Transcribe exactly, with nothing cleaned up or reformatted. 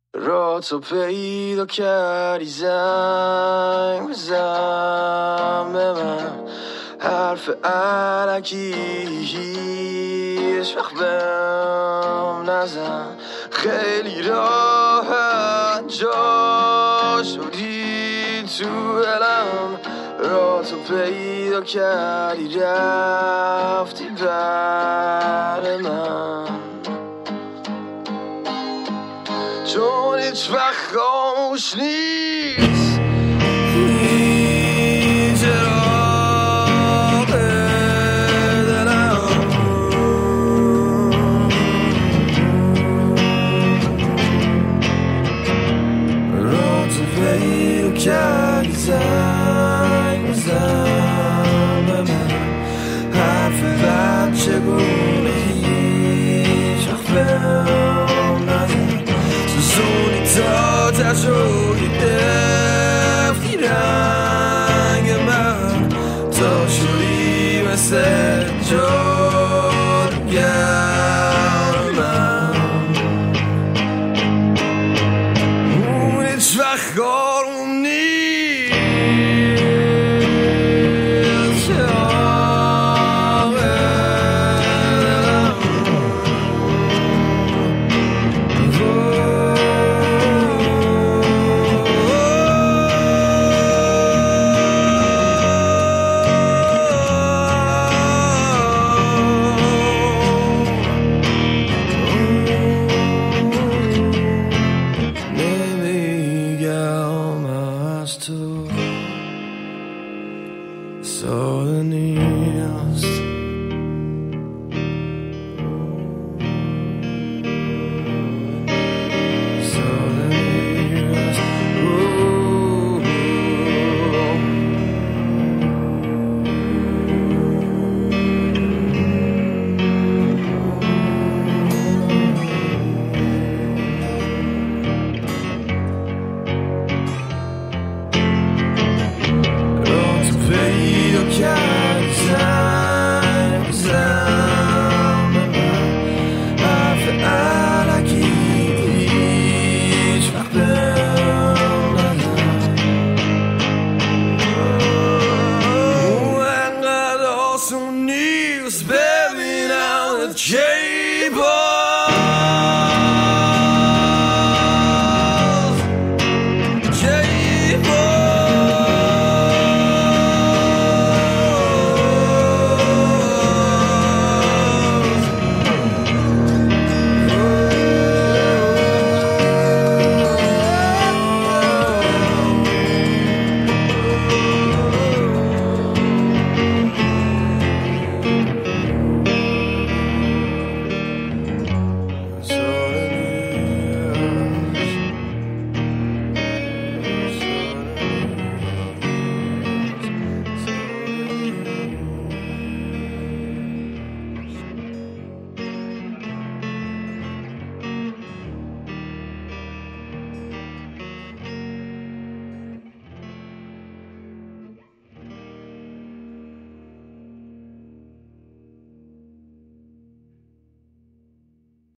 را تو پیدا کردی زنگ بزن به من، حرف علکی هیچ وقت بهم نزن، خیلی راحت جا شدی تو دلم، را تو پیدا کردی رفتی بر من، چون هیچ وقت خاموش نیست این چراغ دلم، را تو پیدا کردی زنگ بزن به من، حرف بچه گونه هیچ وقت بهم نزن، سوزونی تا تجربه